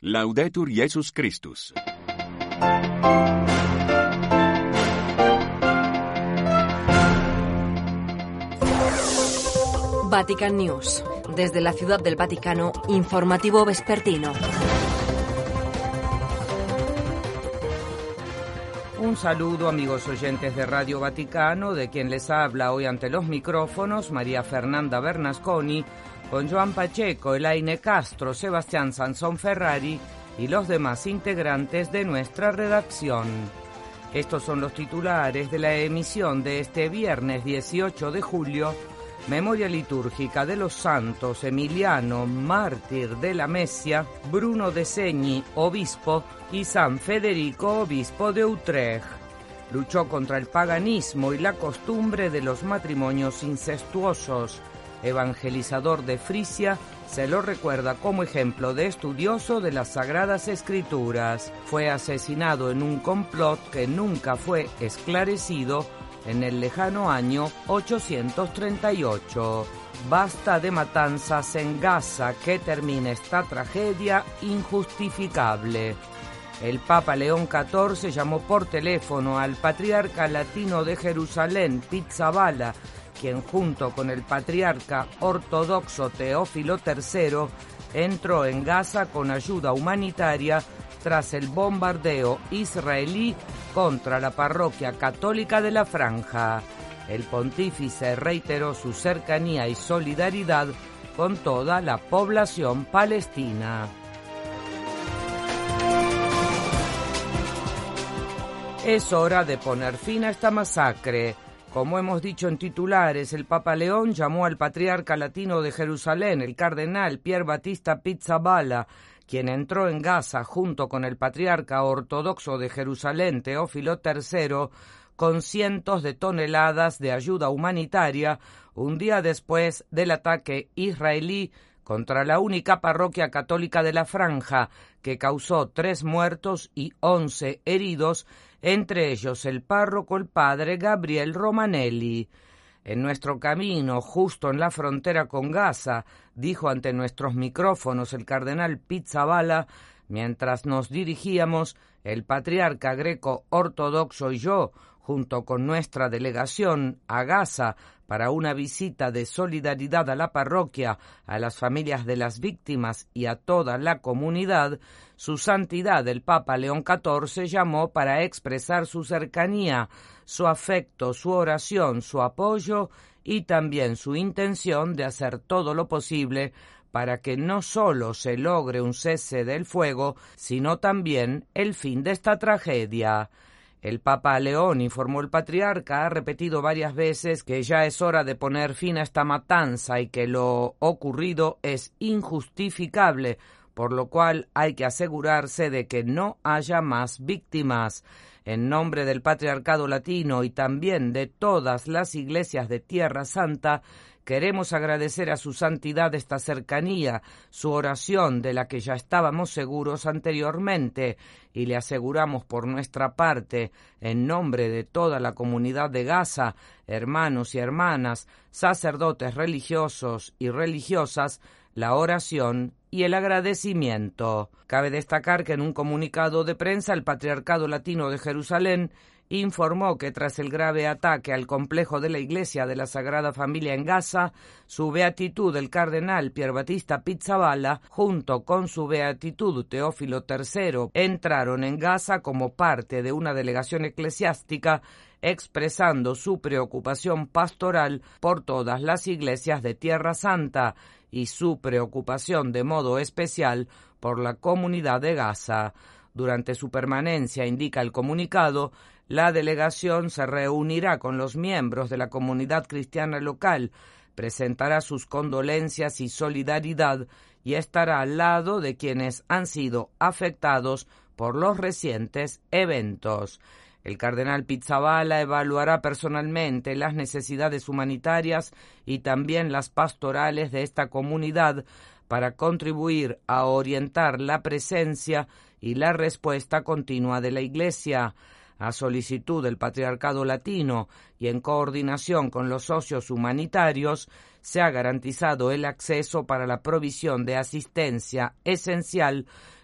Laudetur Jesus Christus. Vatican News. Desde la Ciudad del Vaticano, informativo vespertino. Un saludo, amigos oyentes de Radio Vaticano, de quien les habla hoy ante los micrófonos María Fernanda Bernasconi, con Joan Pacheco, Elaine Castro, Sebastián Sansón Ferrari y los demás integrantes de nuestra redacción. Estos son los titulares de la emisión de este viernes 18 de julio, memoria litúrgica de los santos Emiliano, mártir de la Mesia, Bruno de Segni, obispo, y San Federico, obispo de Utrecht. Luchó contra el paganismo y la costumbre de los matrimonios incestuosos. Evangelizador de Frisia, se lo recuerda como ejemplo de estudioso de las Sagradas Escrituras. Fue asesinado en un complot que nunca fue esclarecido en el lejano año 838. Basta de matanzas en Gaza, que termine esta tragedia injustificable. El Papa León XIV llamó por teléfono al patriarca latino de Jerusalén, Pizzaballa, quien junto con el patriarca ortodoxo Teófilo III entró en Gaza con ayuda humanitaria tras el bombardeo israelí contra la parroquia católica de la Franja. El pontífice reiteró su cercanía y solidaridad con toda la población palestina. Es hora de poner fin a esta masacre. Como hemos dicho en titulares, el Papa León llamó al patriarca latino de Jerusalén, el cardenal Pier Battista Pizzaballa, quien entró en Gaza junto con el patriarca ortodoxo de Jerusalén, Teófilo III, con cientos de toneladas de ayuda humanitaria, un día después del ataque israelí contra la única parroquia católica de la Franja, que causó 3 muertos y 11 heridos, entre ellos el párroco, el padre Gabriel Romanelli. En nuestro camino, justo en la frontera con Gaza, dijo ante nuestros micrófonos el cardenal Pizzaballa, mientras nos dirigíamos, el patriarca greco-ortodoxo y yo, junto con nuestra delegación, a Gaza, para una visita de solidaridad a la parroquia, a las familias de las víctimas y a toda la comunidad, su santidad el Papa León XIV llamó para expresar su cercanía, su afecto, su oración, su apoyo y también su intención de hacer todo lo posible para que no solo se logre un cese del fuego, sino también el fin de esta tragedia. El Papa León, informó el patriarca, ha repetido varias veces que ya es hora de poner fin a esta matanza y que lo ocurrido es injustificable, por lo cual hay que asegurarse de que no haya más víctimas. En nombre del Patriarcado Latino y también de todas las iglesias de Tierra Santa, queremos agradecer a su santidad esta cercanía, su oración de la que ya estábamos seguros anteriormente, y le aseguramos por nuestra parte, en nombre de toda la comunidad de Gaza, hermanos y hermanas, sacerdotes religiosos y religiosas, la oración y el agradecimiento. Cabe destacar que en un comunicado de prensa el Patriarcado Latino de Jerusalén informó que tras el grave ataque al complejo de la Iglesia de la Sagrada Familia en Gaza, su beatitud el cardenal Pier Battista Pizzaballa, junto con su beatitud Teófilo III, entraron en Gaza como parte de una delegación eclesiástica, expresando su preocupación pastoral por todas las iglesias de Tierra Santa y su preocupación de modo especial por la comunidad de Gaza. Durante su permanencia, indica el comunicado, la delegación se reunirá con los miembros de la comunidad cristiana local, presentará sus condolencias y solidaridad y estará al lado de quienes han sido afectados por los recientes eventos. El cardenal Pizzaballa evaluará personalmente las necesidades humanitarias y también las pastorales de esta comunidad para contribuir a orientar la presencia y la respuesta continua de la Iglesia. A solicitud del Patriarcado Latino y en coordinación con los socios humanitarios, se ha garantizado el acceso para la provisión de asistencia esencial,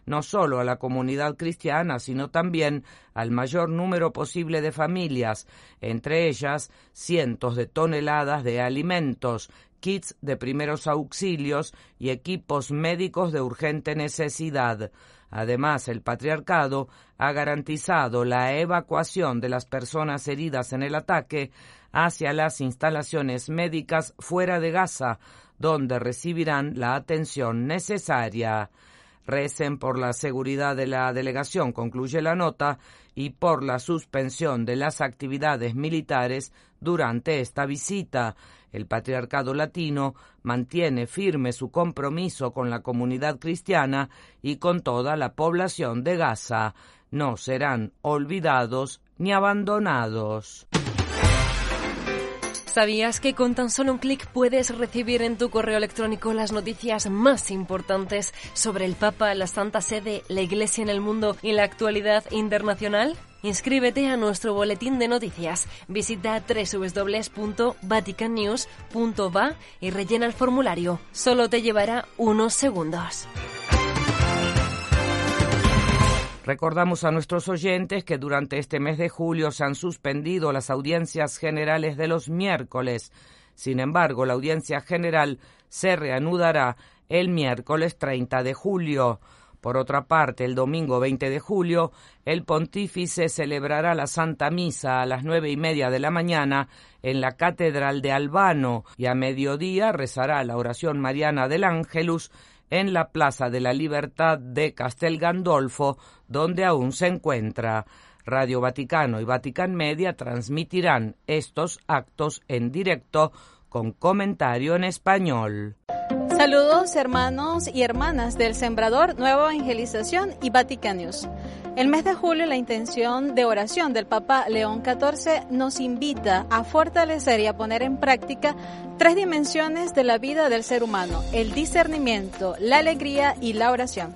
no solo a la comunidad cristiana, sino también al mayor número posible de familias, entre ellas cientos de toneladas de alimentos, kits de primeros auxilios y equipos médicos de urgente necesidad. Además, el patriarcado ha garantizado la evacuación de las personas heridas en el ataque hacia las instalaciones médicas fuera de Gaza, donde recibirán la atención necesaria. Recen por la seguridad de la delegación, concluye la nota, y por la suspensión de las actividades militares durante esta visita. El Patriarcado Latino mantiene firme su compromiso con la comunidad cristiana y con toda la población de Gaza. No serán olvidados ni abandonados. ¿Sabías que con tan solo un clic puedes recibir en tu correo electrónico las noticias más importantes sobre el Papa, la Santa Sede, la Iglesia en el mundo y la actualidad internacional? Inscríbete a nuestro boletín de noticias. Visita www.vaticannews.va y rellena el formulario. Solo te llevará unos segundos. Recordamos a nuestros oyentes que durante este mes de julio se han suspendido las audiencias generales de los miércoles. Sin embargo, la audiencia general se reanudará el miércoles 30 de julio. Por otra parte, el domingo 20 de julio, el pontífice celebrará la Santa Misa a las 9:30 de la mañana en la Catedral de Albano y a mediodía rezará la oración mariana del Ángelus en la Plaza de la Libertad de Castel Gandolfo, donde aún se encuentra. Radio Vaticano y Vatican Media transmitirán estos actos en directo con comentario en español. Saludos hermanos y hermanas del Sembrador, Nueva Evangelización y Vatican News. El mes de julio, la intención de oración del Papa León XIV nos invita a fortalecer y a poner en práctica 3 dimensiones de la vida del ser humano: el discernimiento, la alegría y la oración.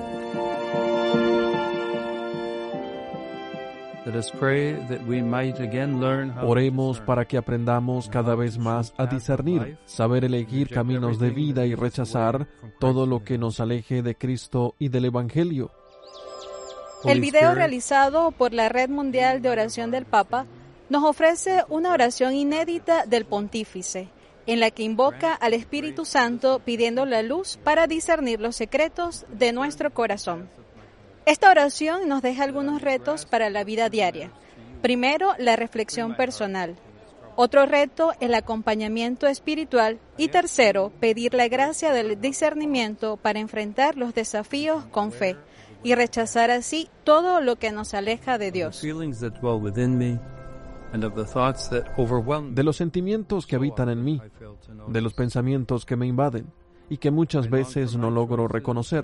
Oremos para que aprendamos cada vez más a discernir, saber elegir caminos de vida y rechazar todo lo que nos aleje de Cristo y del Evangelio. El video realizado por la Red Mundial de Oración del Papa nos ofrece una oración inédita del Pontífice, en la que invoca al Espíritu Santo pidiendo la luz para discernir los secretos de nuestro corazón. Esta oración nos deja algunos retos para la vida diaria. Primero, la reflexión personal. Otro reto, el acompañamiento espiritual. Y tercero, pedir la gracia del discernimiento para enfrentar los desafíos con fe y rechazar así todo lo que nos aleja de Dios. De los sentimientos que habitan en mí, de los pensamientos que me invaden y que muchas veces no logro reconocer.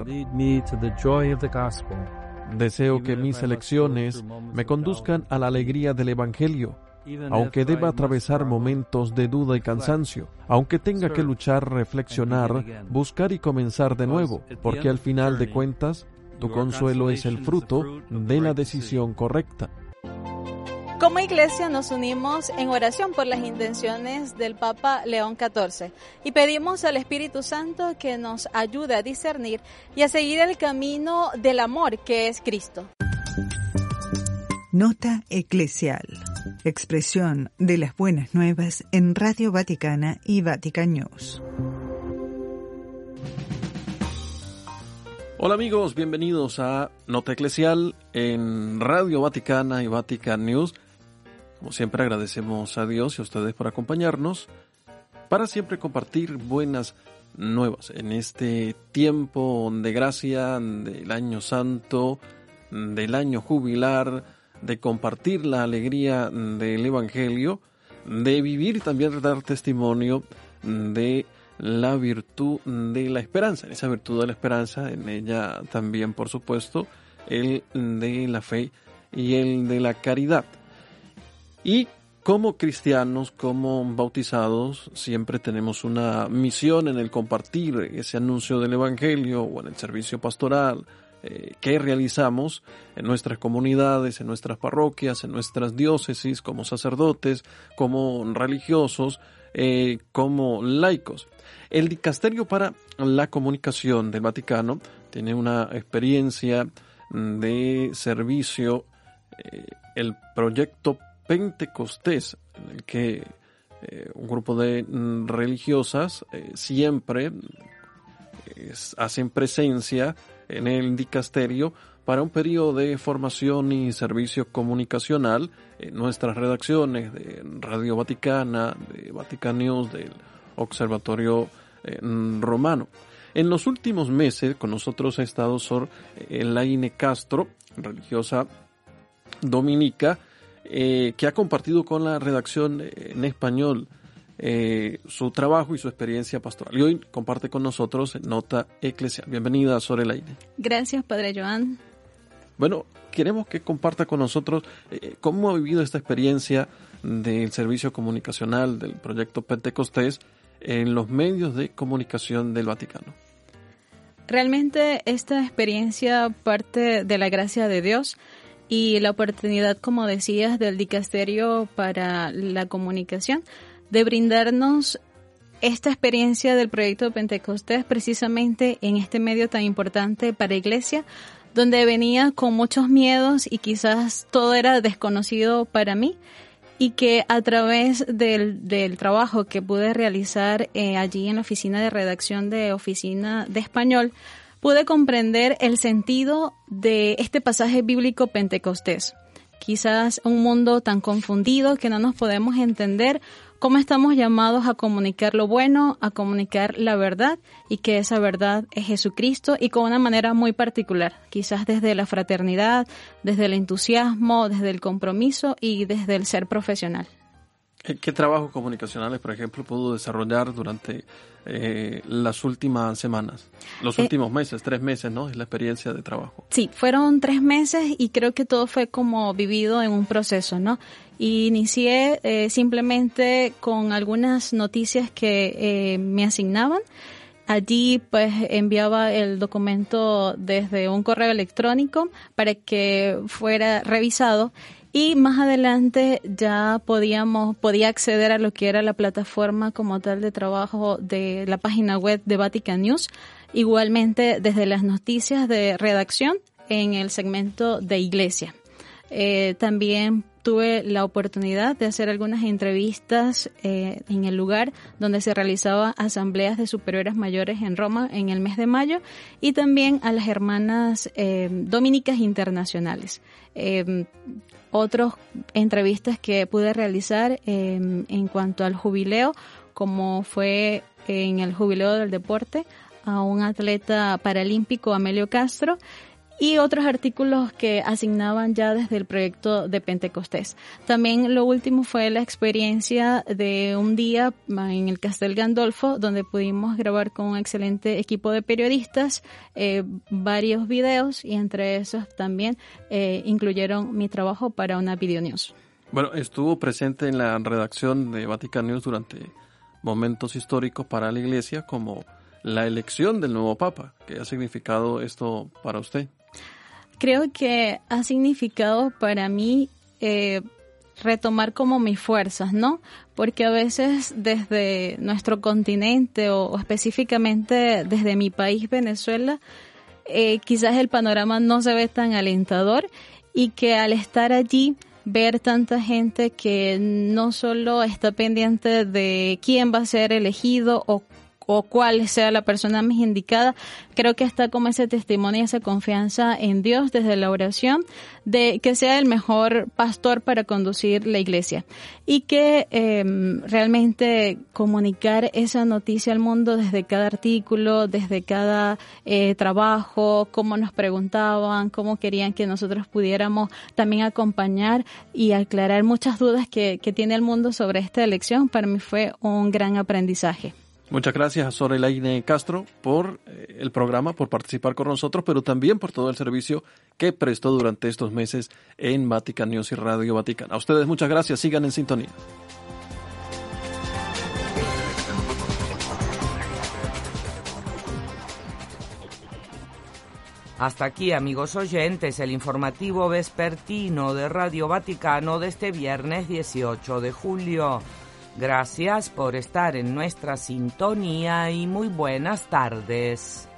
Deseo que mis elecciones me conduzcan a la alegría del Evangelio, aunque deba atravesar momentos de duda y cansancio, aunque tenga que luchar, reflexionar, buscar y comenzar de nuevo, porque al final de cuentas, tu consuelo es el fruto de la decisión correcta. Como iglesia nos unimos en oración por las intenciones del Papa León XIV y pedimos al Espíritu Santo que nos ayude a discernir y a seguir el camino del amor que es Cristo. Nota eclesial. Expresión de las buenas nuevas en Radio Vaticana y Vatican News. Hola amigos, bienvenidos a Nota Eclesial en Radio Vaticana y Vatican News. Como siempre agradecemos a Dios y a ustedes por acompañarnos para siempre compartir buenas nuevas en este tiempo de gracia, del año santo, del año jubilar, de compartir la alegría del Evangelio, de vivir y también dar testimonio de la virtud de la esperanza. En esa virtud de la esperanza, en ella también, por supuesto, el de la fe y el de la caridad. Y como cristianos, como bautizados, siempre tenemos una misión en el compartir ese anuncio del Evangelio o en el servicio pastoral que realizamos en nuestras comunidades, en nuestras parroquias, en nuestras diócesis, como sacerdotes, como religiosos, como laicos. El Dicasterio para la Comunicación del Vaticano tiene una experiencia de servicio, el proyecto Pentecostés, en el que un grupo de religiosas siempre hacen presencia en el dicasterio para un periodo de formación y servicio comunicacional en nuestras redacciones de Radio Vaticana, de Vatican News, del Observatorio Romano. En los últimos meses con nosotros ha estado Sor Elaine Castro, religiosa dominica, que ha compartido con la redacción en español su trabajo y su experiencia pastoral. Y hoy comparte con nosotros Nota Eclesial. Bienvenida, Sor Elaine. Gracias, Padre Joan. Bueno, queremos que comparta con nosotros cómo ha vivido esta experiencia del servicio comunicacional del proyecto Pentecostés en los medios de comunicación del Vaticano. Realmente esta experiencia parte de la gracia de Dios y la oportunidad, como decías, del dicasterio para la comunicación, de brindarnos esta experiencia del proyecto Pentecostés precisamente en este medio tan importante para Iglesia, donde venía con muchos miedos y quizás todo era desconocido para mí, y que a través del trabajo que pude realizar allí en la oficina de redacción de Oficina de Español, pude comprender el sentido de este pasaje bíblico Pentecostés. Quizás un mundo tan confundido que no nos podemos entender cómo estamos llamados a comunicar lo bueno, a comunicar la verdad, y que esa verdad es Jesucristo, y con una manera muy particular, quizás desde la fraternidad, desde el entusiasmo, desde el compromiso y desde el ser profesional. ¿Qué trabajos comunicacionales, por ejemplo, pudo desarrollar durante las últimas semanas? Los últimos meses, 3 meses, ¿no? Es la experiencia de trabajo. Sí, fueron 3 meses y creo que todo fue como vivido en un proceso, ¿no? Inicié simplemente con algunas noticias que me asignaban. Allí pues enviaba el documento desde un correo electrónico para que fuera revisado. Y más adelante ya podía acceder a lo que era la plataforma como tal de trabajo de la página web de Vatican News. Igualmente desde las noticias de redacción en el segmento de Iglesia. También tuve la oportunidad de hacer algunas entrevistas en el lugar donde se realizaban asambleas de superiores mayores en Roma en el mes de mayo, y también a las hermanas dominicas internacionales. Otras entrevistas que pude realizar en cuanto al jubileo, como fue en el jubileo del deporte a un atleta paralímpico, Amelio Castro, y otros artículos que asignaban ya desde el proyecto de Pentecostés. También lo último fue la experiencia de un día en el Castel Gandolfo, donde pudimos grabar con un excelente equipo de periodistas varios videos, y entre esos también incluyeron mi trabajo para una video news. Bueno, estuvo presente en la redacción de Vatican News durante momentos históricos para la Iglesia, como la elección del nuevo Papa. ¿Qué ha significado esto para usted? Creo que ha significado para mí retomar como mis fuerzas, ¿no? Porque a veces desde nuestro continente o específicamente desde mi país, Venezuela, quizás el panorama no se ve tan alentador, y que al estar allí ver tanta gente que no solo está pendiente de quién va a ser elegido o cuál sea la persona más indicada, creo que está como ese testimonio y esa confianza en Dios desde la oración de que sea el mejor pastor para conducir la iglesia, y que realmente comunicar esa noticia al mundo desde cada artículo, desde cada trabajo, cómo nos preguntaban, cómo querían que nosotros pudiéramos también acompañar y aclarar muchas dudas que tiene el mundo sobre esta elección. Para mí fue un gran aprendizaje. Muchas gracias a Sor Elaine Castro por el programa, por participar con nosotros, pero también por todo el servicio que prestó durante estos meses en Vatican News y Radio Vaticana. A ustedes muchas gracias, sigan en sintonía. Hasta aquí, amigos oyentes, el informativo vespertino de Radio Vaticano de este viernes 18 de julio. Gracias por estar en nuestra sintonía y muy buenas tardes.